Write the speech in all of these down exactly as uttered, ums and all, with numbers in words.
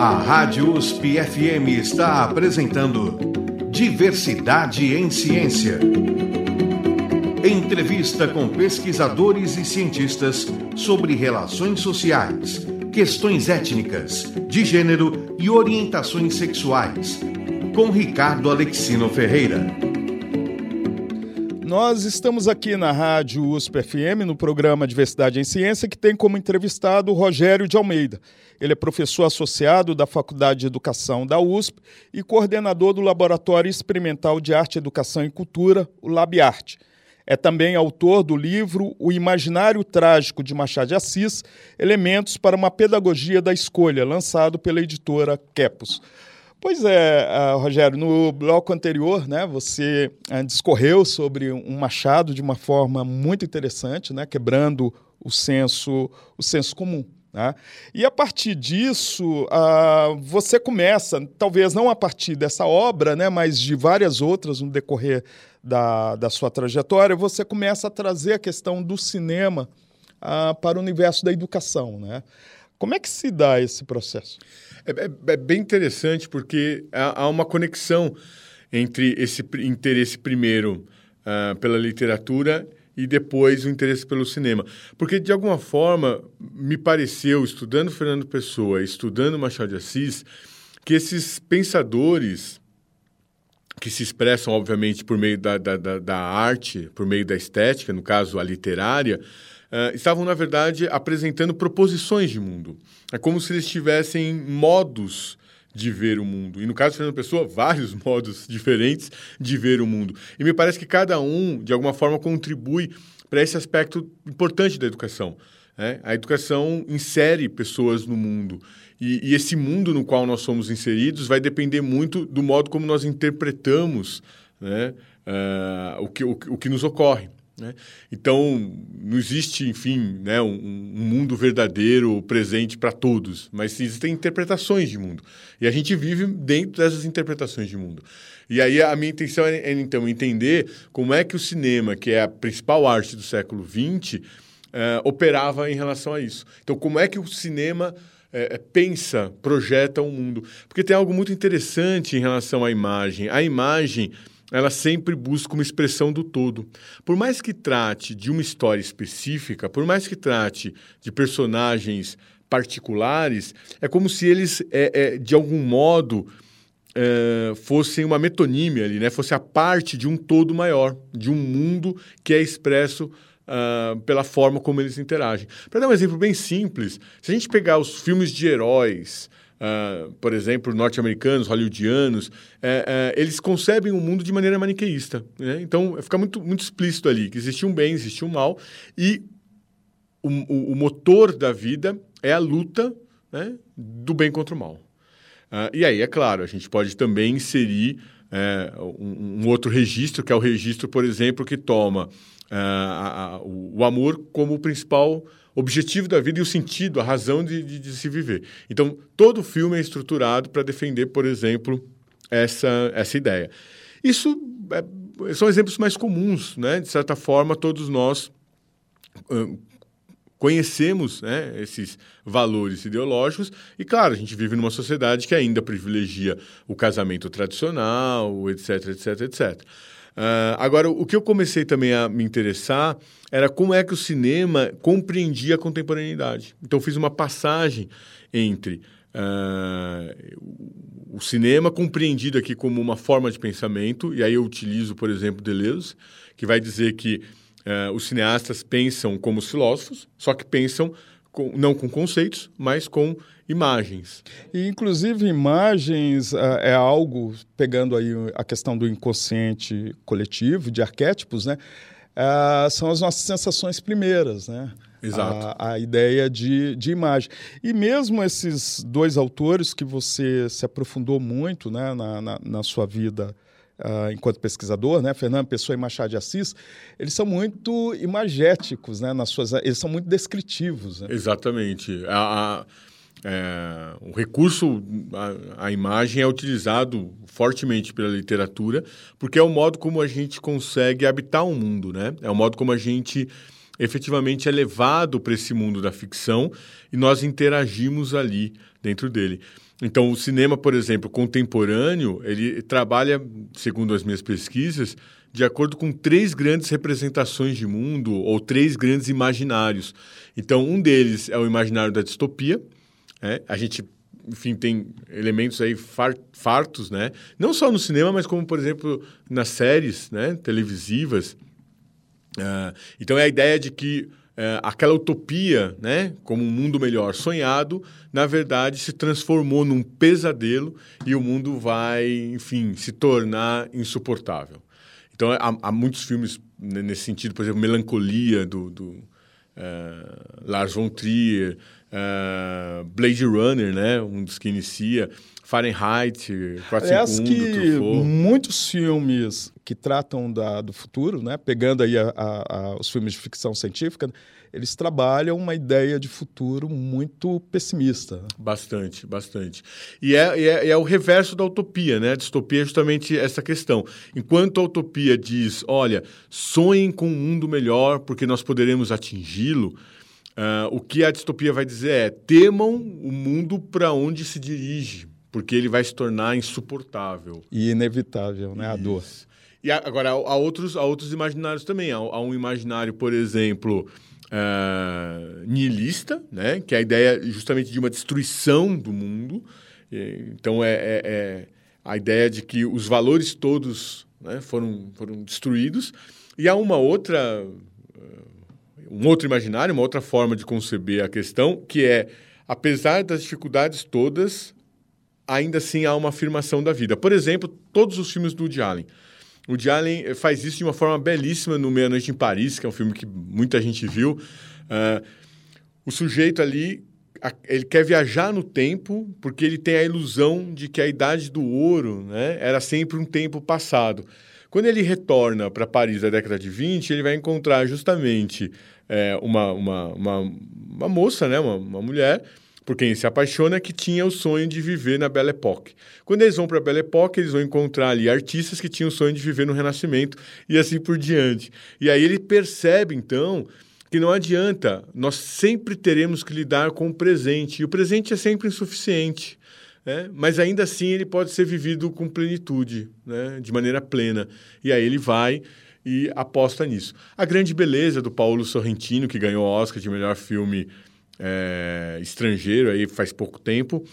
A Rádio U S P F M está apresentando Diversidade em Ciência. Entrevista com pesquisadores e cientistas sobre relações sociais, questões étnicas, de gênero e orientações sexuais. Com Ricardo Alexino Ferreira. Nós estamos aqui na Rádio U S P F M, no programa Diversidade em Ciência, que tem como entrevistado o Rogério de Almeida. Ele é professor associado da Faculdade de Educação da U S P e coordenador do Laboratório Experimental de Arte, Educação e Cultura, o LabArte. É também autor do livro O Imaginário Trágico de Machado de Assis, Elementos para uma Pedagogia da Escolha, lançado pela editora Quepos. Pois é, uh, Rogério, no bloco anterior, né, você uh, discorreu sobre um Machado de uma forma muito interessante, né, quebrando o senso, o senso comum. Né? E a partir disso, uh, você começa, talvez não a partir dessa obra, né, mas de várias outras no decorrer da, da sua trajetória, você começa a trazer a questão do cinema uh, para o universo da educação, né? Como é que se dá esse processo? É, é, é bem interessante porque há, há uma conexão entre esse interesse primeiro uh, pela literatura e depois o interesse pelo cinema. Porque, de alguma forma, me pareceu, estudando Fernando Pessoa, estudando Machado de Assis, que esses pensadores que se expressam, obviamente, por meio da, da, da, da arte, por meio da estética, no caso, a literária, Uh, estavam, na verdade, apresentando proposições de mundo. É como se eles tivessem modos de ver o mundo. E, no caso de Fernando Pessoa, vários modos diferentes de ver o mundo. E me parece que cada um, de alguma forma, contribui para esse aspecto importante da educação. Né? A educação insere pessoas no mundo. E, e esse mundo no qual nós somos inseridos vai depender muito do modo como nós interpretamos, né, uh, o, que, o, o que nos ocorre. Né? Então, não existe, enfim, né, um, um mundo verdadeiro, presente para todos, mas existem interpretações de mundo. E a gente vive dentro dessas interpretações de mundo. E aí a minha intenção é, é então, entender como é que o cinema, que é a principal arte do século vinte, uh, operava em relação a isso. Então, como é que o cinema uh, pensa, projeta um mundo? Porque tem algo muito interessante em relação à imagem. A imagem, ela sempre busca uma expressão do todo. Por mais que trate de uma história específica, por mais que trate de personagens particulares, é como se eles, é, é, de algum modo, é, fossem uma metonímia ali, né? Fosse a parte de um todo maior, de um mundo que é expresso uh, pela forma como eles interagem. Para dar um exemplo bem simples, se a gente pegar os filmes de heróis, Uh, por exemplo, norte-americanos, hollywoodianos, é, é, eles concebem o mundo de maneira maniqueísta. Né? Então, fica muito, muito explícito ali que existe um bem, existe um mal, e o, o, o motor da vida é a luta, né, do bem contra o mal. Uh, e aí, é claro, a gente pode também inserir é, um, um outro registro, que é o registro, por exemplo, que toma uh, a, a, o, o amor como o principal objetivo da vida e o sentido, a razão de, de, de se viver. Então, todo filme é estruturado para defender, por exemplo, essa, essa ideia. Isso é, são exemplos mais comuns, né? De certa forma, todos nós uh, conhecemos, né, esses valores ideológicos e, claro, a gente vive numa sociedade que ainda privilegia o casamento tradicional, etc, etc, etcétera. Uh, agora, o que eu comecei também a me interessar era como é que o cinema compreendia a contemporaneidade. Então, fiz uma passagem entre uh, o cinema compreendido aqui como uma forma de pensamento, e aí eu utilizo, por exemplo, Deleuze, que vai dizer que uh, os cineastas pensam como os filósofos, só que pensam com, não com conceitos, mas com imagens. E, inclusive, imagens uh, é algo, pegando aí a questão do inconsciente coletivo, de arquétipos, né? Uh, são as nossas sensações primeiras, né? Exato. A, a ideia de, de imagem. E mesmo esses dois autores que você se aprofundou muito, né, na, na, na sua vida uh, enquanto pesquisador, né, Fernando Pessoa e Machado de Assis, eles são muito imagéticos, né, nas suas, eles são muito descritivos. Né? Exatamente. A, a, é, o recurso, a, a imagem é utilizado fortemente pela literatura, porque é o modo como a gente consegue habitar um mundo, né? É o modo como a gente efetivamente é levado para esse mundo da ficção e nós interagimos ali dentro dele. Então, o cinema, por exemplo, contemporâneo, ele trabalha, segundo as minhas pesquisas, de acordo com três grandes representações de mundo ou três grandes imaginários. Então, um deles é o imaginário da distopia. Né? A gente, enfim, tem elementos aí far, fartos, né? Não só no cinema, mas como, por exemplo, nas séries, né, televisivas. Uh, então, é a ideia de que uh, aquela utopia, né, como um mundo melhor sonhado, na verdade, se transformou num pesadelo e o mundo vai, enfim, se tornar insuportável. Então, há, há muitos filmes nesse sentido, por exemplo, Melancolia, do, do uh, Lars von Trier, uh, Blade Runner, né, um dos que inicia, Fahrenheit, quatrocentos e cinquenta e um, do Truffaut. Muitos filmes que tratam da, do futuro, né, pegando aí a, a, a, os filmes de ficção científica, eles trabalham uma ideia de futuro muito pessimista. Bastante, bastante. E é, é, é o reverso da utopia, né? A distopia é justamente essa questão. Enquanto a utopia diz, olha, sonhem com um mundo melhor porque nós poderemos atingi-lo, uh, o que a distopia vai dizer é, temam o mundo para onde se dirige, porque ele vai se tornar insuportável. E inevitável, né? A dor. E a, agora, há, há, outros, há outros imaginários também. Há, há um imaginário, por exemplo... Uh, nihilista, né? Que é a ideia justamente de uma destruição do mundo. E, então, é, é, é a ideia de que os valores todos, né, foram, foram destruídos. E há uma outra, uh, um outro imaginário, uma outra forma de conceber a questão, que é, apesar das dificuldades todas, ainda assim há uma afirmação da vida. Por exemplo, todos os filmes do Woody Allen. O Woody Allen faz isso de uma forma belíssima no Meia-Noite em Paris, que é um filme que muita gente viu. Uh, o sujeito ali, a, ele quer viajar no tempo porque ele tem a ilusão de que a idade do ouro, né, era sempre um tempo passado. Quando ele retorna para Paris da década de vinte, ele vai encontrar justamente é, uma, uma, uma, uma moça, né, uma, uma mulher, por quem ele se apaixona, que tinha o sonho de viver na Belle Époque. Quando eles vão para a Belle Époque, eles vão encontrar ali artistas que tinham o sonho de viver no Renascimento e assim por diante. E aí ele percebe, então, que não adianta, nós sempre teremos que lidar com o presente, e o presente é sempre insuficiente, né? Mas ainda assim ele pode ser vivido com plenitude, né? De maneira plena. E aí ele vai e aposta nisso. A grande beleza do Paolo Sorrentino, que ganhou o Oscar de melhor filme É, estrangeiro aí faz pouco tempo,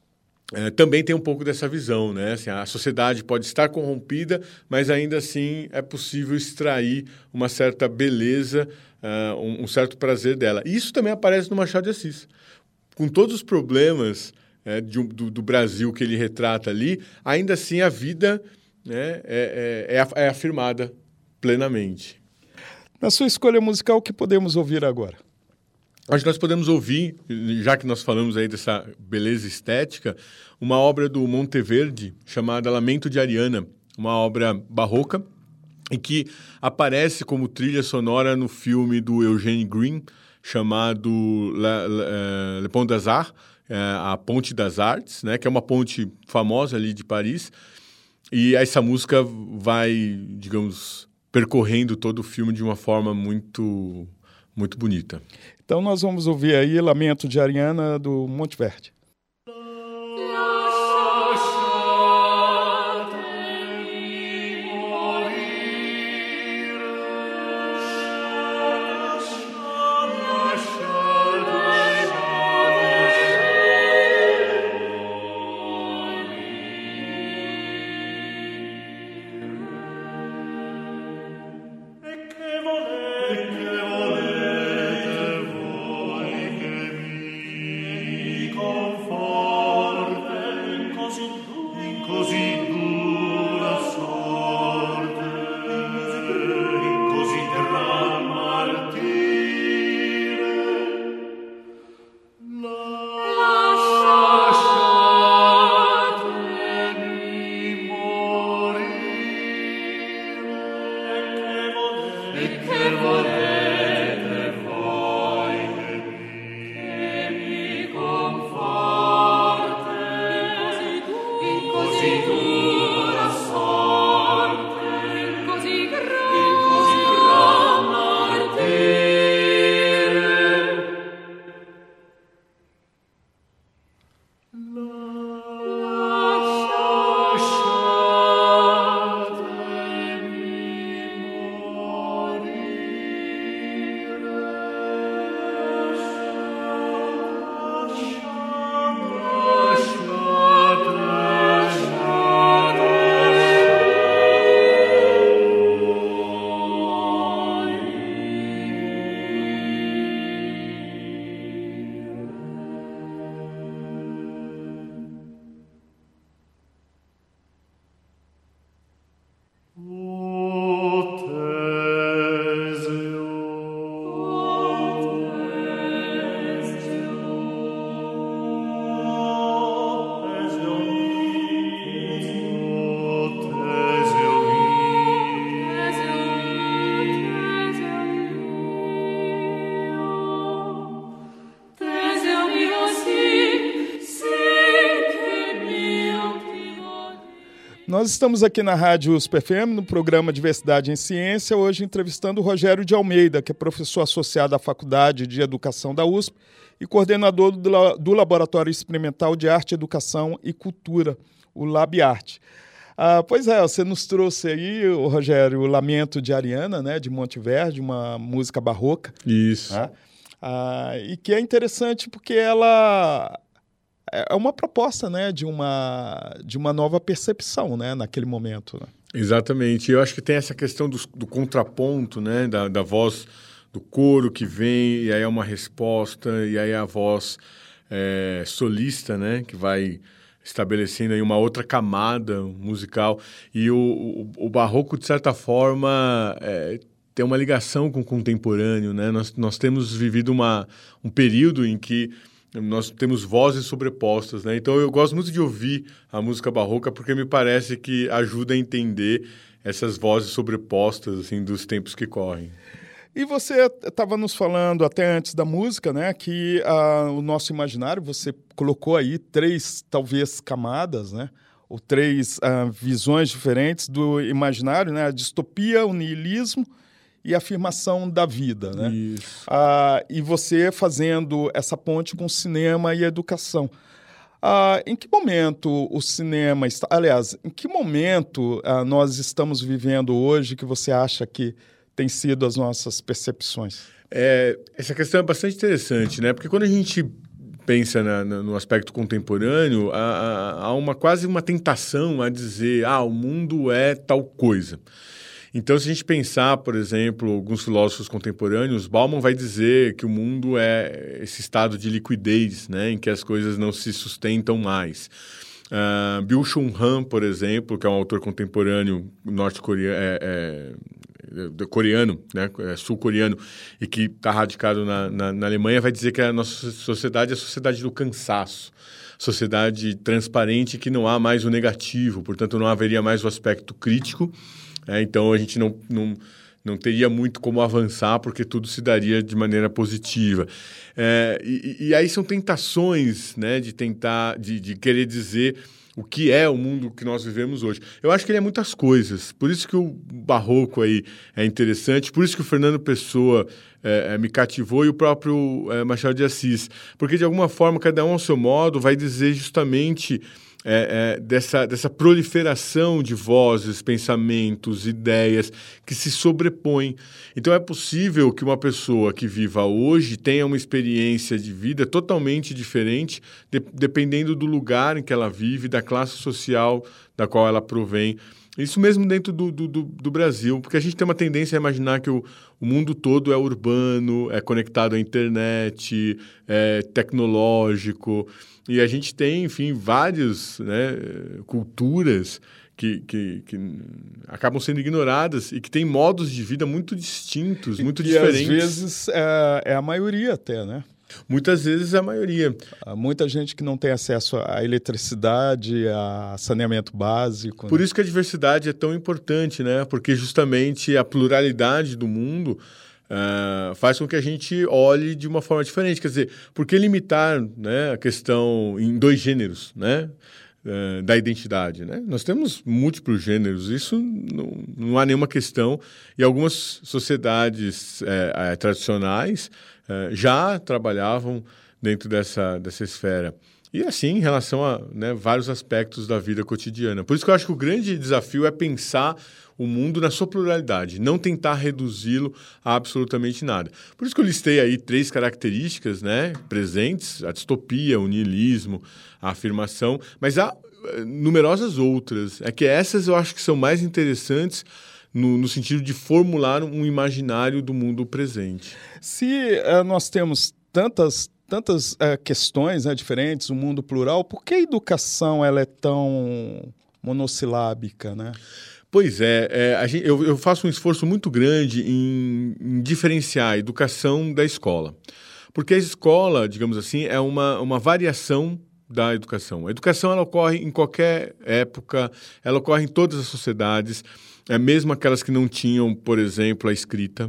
é, também tem um pouco dessa visão, né? Assim, a sociedade pode estar corrompida, mas ainda assim é possível extrair uma certa beleza, uh, um, um certo prazer dela. E isso também aparece no Machado de Assis. Com todos os problemas é, de, do, do Brasil que ele retrata ali, ainda assim a vida, né, é, é, é, é afirmada plenamente. Na sua escolha musical, o que podemos ouvir agora? Acho que nós podemos ouvir, já que nós falamos aí dessa beleza estética, uma obra do Monteverde chamada Lamento de Ariana, uma obra barroca e que aparece como trilha sonora no filme do Eugene Green chamado Le, Le, Le Pont des Arts, a Ponte das Artes, né, que é uma ponte famosa ali de Paris. E essa música vai, digamos, percorrendo todo o filme de uma forma muito, muito bonita. Então nós vamos ouvir aí Lamento de Ariana, do Monteverde. Con Nós estamos aqui na Rádio U S P F M, no programa Diversidade em Ciência, hoje entrevistando o Rogério de Almeida, que é professor associado à Faculdade de Educação da U S P e coordenador do, do Laboratório Experimental de Arte, Educação e Cultura, o LabArte. Ah, pois é, você nos trouxe aí, o Rogério, o Lamento de Ariana, né, de Monteverde, uma música barroca. Isso. Né? Ah, e que é interessante porque ela é uma proposta, né, de uma, de uma nova percepção, né, naquele momento. Né? Exatamente. Eu acho que tem essa questão do, do contraponto, né, da, da voz do coro que vem, e aí é uma resposta, e aí a voz é, solista, né, que vai estabelecendo aí uma outra camada musical. E o, o, o barroco, de certa forma, é, tem uma ligação com o contemporâneo, né? Nós, nós temos vivido uma, um período em que nós temos vozes sobrepostas, né? Então, eu gosto muito de ouvir a música barroca porque me parece que ajuda a entender essas vozes sobrepostas, assim, dos tempos que correm. E você estava nos falando até antes da música, né, que uh, o nosso imaginário, você colocou aí três, talvez, camadas, né, ou três uh, visões diferentes do imaginário, né, a distopia, o niilismo e a afirmação da vida, né? Isso. Uh, e você fazendo essa ponte com o cinema e a educação. Uh, em que momento o cinema está... Aliás, em que momento uh, nós estamos vivendo hoje que você acha que têm sido as nossas percepções? É, essa questão é bastante interessante, né? Porque quando a gente pensa na, na, no aspecto contemporâneo, há, há uma, quase uma tentação a dizer, ah, o mundo é tal coisa. Então, se a gente pensar, por exemplo, alguns filósofos contemporâneos, Bauman vai dizer que o mundo é esse estado de liquidez, né? Em que as coisas não se sustentam mais. Uh, Byung-Chul Han, por exemplo, que é um autor contemporâneo norte-coreano, é, é, coreano, né, é sul-coreano, e que está radicado na, na, na Alemanha, vai dizer que a nossa sociedade é a sociedade do cansaço, sociedade transparente que não há mais o negativo, portanto não haveria mais o aspecto crítico, é, então a gente não, não, não teria muito como avançar porque tudo se daria de maneira positiva. É, e, e aí são tentações, né, de tentar, de, de querer dizer o que é o mundo que nós vivemos hoje. Eu acho que ele é muitas coisas, por isso que o barroco aí é interessante, por isso que o Fernando Pessoa é, é, me cativou e o próprio é, Machado de Assis, porque de alguma forma cada um ao seu modo vai dizer justamente É, é, dessa, dessa proliferação de vozes, pensamentos, ideias que se sobrepõem. Então é possível que uma pessoa que viva hoje tenha uma experiência de vida totalmente diferente, de, dependendo do lugar em que ela vive, da classe social da qual ela provém. Isso mesmo dentro do, do, do, do Brasil, porque a gente tem uma tendência a imaginar que o, o mundo todo é urbano, é conectado à internet, é tecnológico. E a gente tem, enfim, várias, né, culturas que, que, que acabam sendo ignoradas e que têm modos de vida muito distintos, muito e, diferentes. E às vezes é, é a maioria até, né? Muitas vezes é a maioria. Há muita gente que não tem acesso à eletricidade, a saneamento básico. Por né? isso que a diversidade é tão importante, né? Porque justamente a pluralidade do mundo Uh, faz com que a gente olhe de uma forma diferente. Quer dizer, por que limitar, né, a questão em dois gêneros, né, uh, da identidade? Né? Nós temos múltiplos gêneros, isso não, não há nenhuma questão. E algumas sociedades uh, uh, tradicionais uh, já trabalhavam dentro dessa, dessa esfera. E assim, em relação a, né, vários aspectos da vida cotidiana. Por isso que eu acho que o grande desafio é pensar o mundo na sua pluralidade, não tentar reduzi-lo a absolutamente nada. Por isso que eu listei aí três características, né, presentes: a distopia, o niilismo, a afirmação, mas há uh, numerosas outras. É que essas eu acho que são mais interessantes no, no sentido de formular um imaginário do mundo presente. Se uh, nós temos tantas tantas uh, questões, né, diferentes, um mundo plural, por que a educação ela é tão monossilábica, né? Pois é, é a gente, eu, eu faço um esforço muito grande em, em diferenciar a educação da escola. Porque a escola, digamos assim, é uma, uma variação da educação. A educação ela ocorre em qualquer época, ela ocorre em todas as sociedades, é mesmo aquelas que não tinham, por exemplo, a escrita.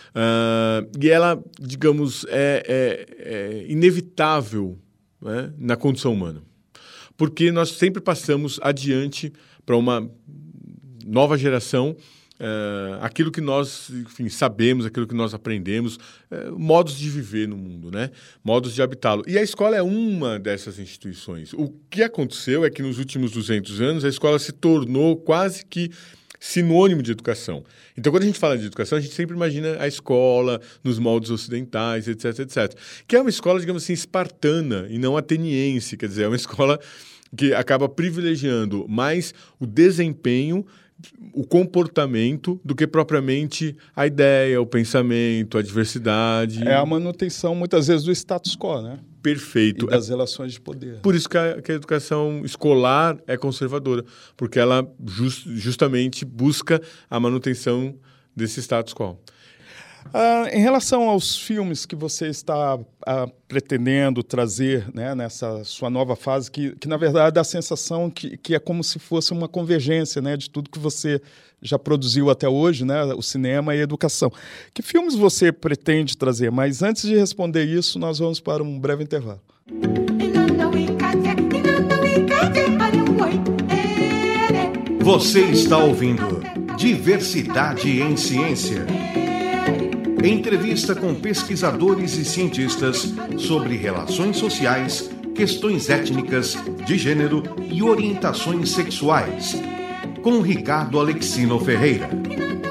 Uh, e ela, digamos, é, é, é inevitável, né, na condição humana. porque nós sempre passamos adiante para uma nova geração Uh, aquilo que nós, enfim, sabemos, aquilo que nós aprendemos, uh, modos de viver no mundo, né? Modos de habitá-lo. E a escola é uma dessas instituições. O que aconteceu é que nos últimos duzentos anos a escola se tornou quase que sinônimo de educação. Então, quando a gente fala de educação, a gente sempre imagina a escola nos moldes ocidentais, etc, etcétera. Que é uma escola, digamos assim, espartana e não ateniense, quer dizer, é uma escola que acaba privilegiando mais o desempenho, o comportamento, do que propriamente a ideia, o pensamento, a diversidade. É a manutenção, muitas vezes, do status quo, né? Perfeito. E das relações de poder. Por isso que a, que a educação escolar é conservadora, porque ela just, justamente busca a manutenção desse status quo. Ah, em relação aos filmes que você está ah, pretendendo trazer, né, nessa sua nova fase, que, que na verdade dá a sensação que, que é como se fosse uma convergência, né, de tudo que você já produziu até hoje, né, o cinema e a educação. Que filmes você pretende trazer? Mas antes de responder isso, nós vamos para um breve intervalo. Você está ouvindo Diversidade em Ciência. Entrevista com pesquisadores e cientistas sobre relações sociais, questões étnicas, de gênero e orientações sexuais. Com Ricardo Alexino Ferreira.